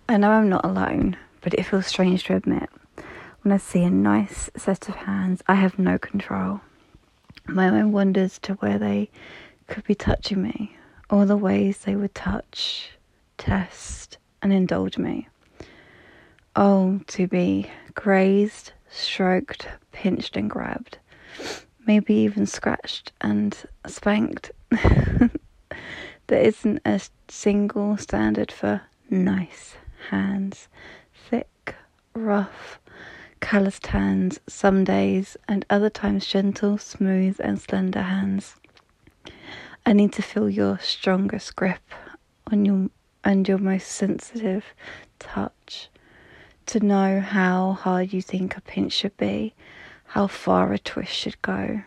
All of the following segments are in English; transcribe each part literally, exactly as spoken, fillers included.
I know I'm not alone, but it feels strange to admit. When I see a nice set of hands, I have no control. My mind wanders to where they could be touching me, all the ways they would touch, test, and indulge me. Oh, to be grazed, stroked, pinched and grabbed, maybe even scratched and spanked. There isn't a single standard for nice hands. Thick, rough, calloused hands some days, and other times gentle, smooth and slender hands. I need to feel your strongest grip on your and your most sensitive touch, to know how hard you think a pinch should be, how far a twist should go.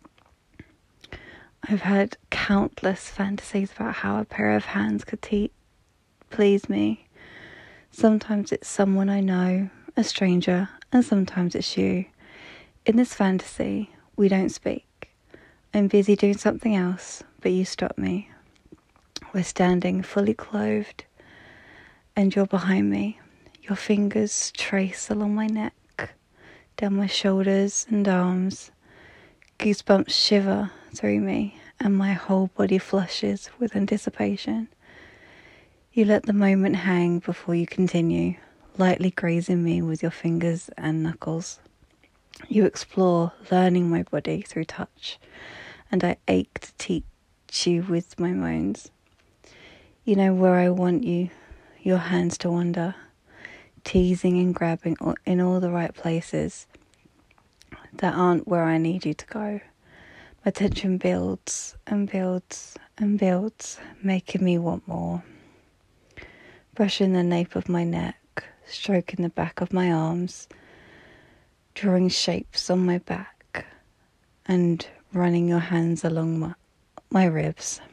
I've had countless fantasies about how a pair of hands could te- please me. Sometimes it's someone I know, a stranger, and sometimes it's you. In this fantasy, we don't speak. I'm busy doing something else, but you stop me. We're standing fully clothed, and you're behind me. Your fingers trace along my neck, down my shoulders and arms. Goosebumps shiver through me, and my whole body flushes with anticipation. You let the moment hang before you continue, lightly grazing me with your fingers and knuckles. You explore, learning my body through touch, and I ache to teach you with my moans. You know where I want you, your hands to wander, teasing and grabbing in all the right places that aren't where I need you to go. My tension builds and builds and builds, making me want more. Brushing the nape of my neck, stroking the back of my arms, drawing shapes on my back, and running your hands along my, my ribs.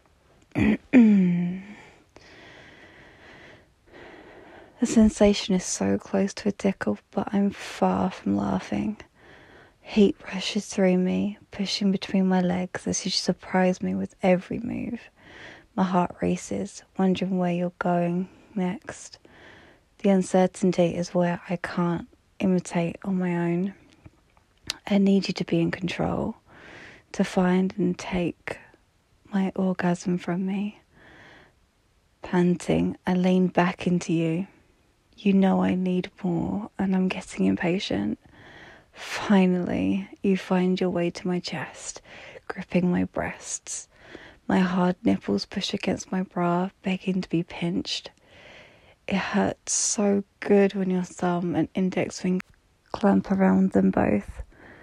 The sensation is so close to a tickle, but I'm far from laughing. Heat rushes through me, pushing between my legs as you surprise me with every move. My heart races, wondering where you're going next. The uncertainty is where I can't imitate on my own. I need you to be in control, to find and take my orgasm from me. Panting, I lean back into you. You know I need more, and I'm getting impatient. Finally, you find your way to my chest, gripping my breasts. My hard nipples push against my bra, begging to be pinched. It hurts so good when your thumb and index finger clamp around them both.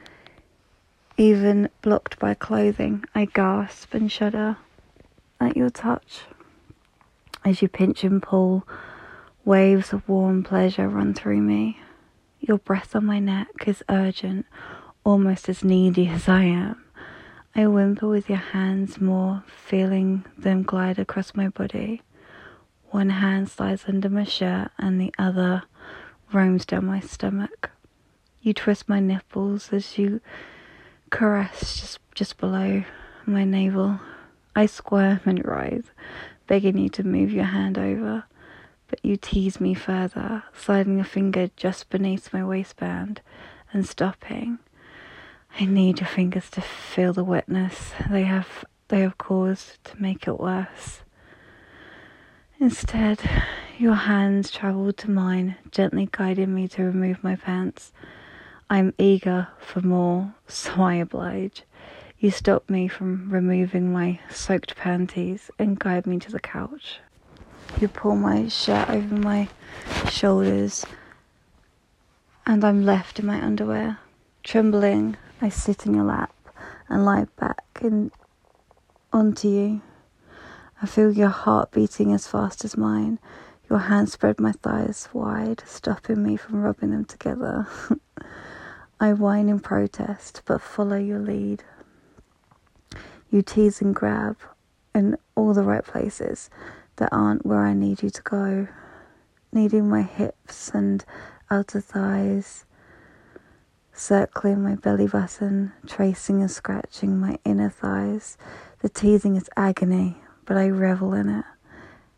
Even blocked by clothing, I gasp and shudder at your touch. As you pinch and pull, waves of warm pleasure run through me. Your breath on my neck is urgent, almost as needy as I am. I whimper with your hands more, feeling them glide across my body. One hand slides under my shirt and the other roams down my stomach. You twist my nipples as you caress just, just below my navel. I squirm and writhe, begging you to move your hand over, but you tease me further, sliding a finger just beneath my waistband and stopping. I need your fingers to feel the wetness they have they have caused to make it worse. Instead, your hands travel to mine, gently guiding me to remove my pants. I'm eager for more, so I oblige. You stop me from removing my soaked panties and guide me to the couch. You pull my shirt over my shoulders, and I'm left in my underwear. Trembling, I sit in your lap and lie back in onto you. I feel your heart beating as fast as mine. Your hands spread my thighs wide, stopping me from rubbing them together. I whine in protest, but follow your lead. You tease and grab in all the right places that aren't where I need you to go, kneading my hips and outer thighs, circling my belly button, tracing and scratching my inner thighs. The teasing is agony, but I revel in it.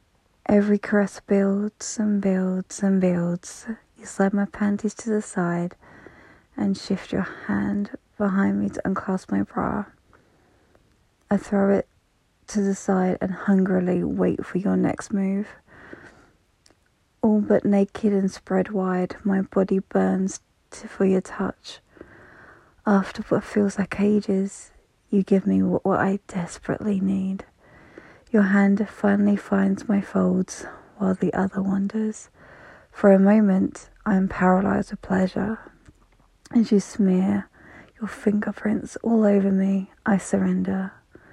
Every caress builds and builds and builds. You slide my panties to the side and shift your hand behind me to unclasp my bra. I throw it to the side and hungrily wait for your next move. All but naked and spread wide, my body burns to, for your touch. After what feels like ages, you give me what, what I desperately need. Your hand finally finds my folds while the other wanders. For a moment, I am paralyzed with pleasure. As you smear your fingerprints all over me, I surrender.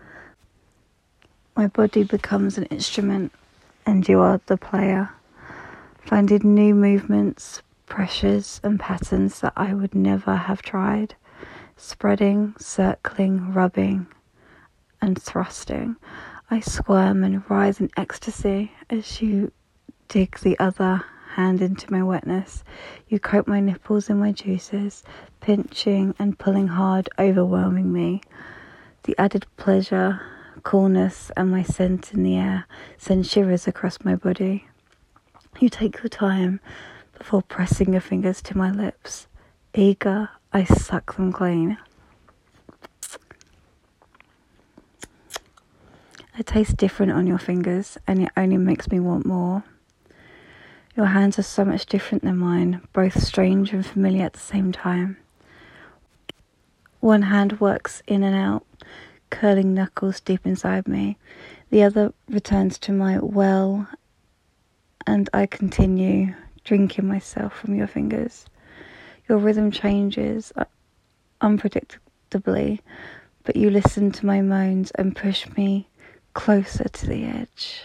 My body becomes an instrument, and you are the player, finding new movements, pressures, and patterns that I would never have tried. Spreading, circling, rubbing, and thrusting. I squirm and writhe in ecstasy as you dig the other hand into my wetness. You coat my nipples in my juices, pinching and pulling hard, overwhelming me. The added pleasure, coolness, and my scent in the air send shivers across my body. You take your time before pressing your fingers to my lips. Eager, I suck them clean. It tastes different on your fingers, and it only makes me want more. Your hands are so much different than mine, both strange and familiar at the same time. One hand works in and out, curling knuckles deep inside me. The other returns to my well, and I continue drinking myself from your fingers. Your rhythm changes unpredictably, but you listen to my moans and push me closer to the edge.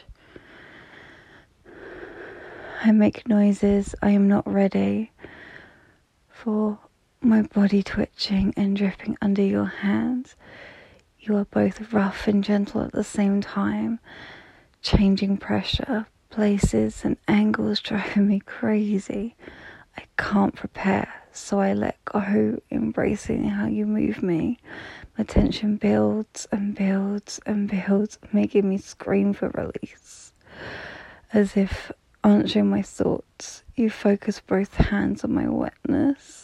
I make noises I am not ready for, my body twitching and dripping under your hands. You are both rough and gentle at the same time, changing pressure, places and angles driving me crazy. I can't prepare, so I let go, embracing how you move me. My tension builds and builds and builds, making me scream for release. As if answering my thoughts, you focus both hands on my wetness.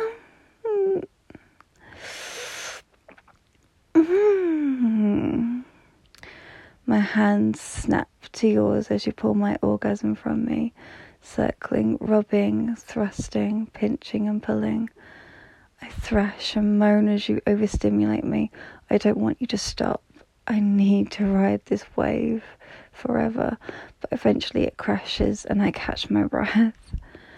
My hands snap to yours as you pull my orgasm from me, circling, rubbing, thrusting, pinching and pulling. I thrash and moan as you overstimulate me. I don't want you to stop. I need to ride this wave forever, but eventually it crashes and I catch my breath.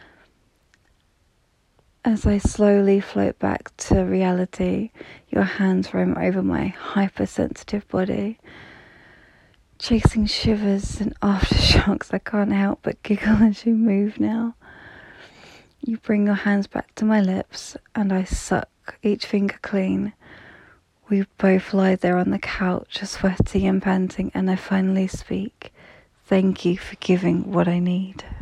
As I slowly float back to reality, your hands roam over my hypersensitive body, chasing shivers and aftershocks. I can't help but giggle as you move now. You bring your hands back to my lips and I suck each finger clean. We both lie there on the couch, sweaty and panting, and I finally speak. Thank you for giving what I need.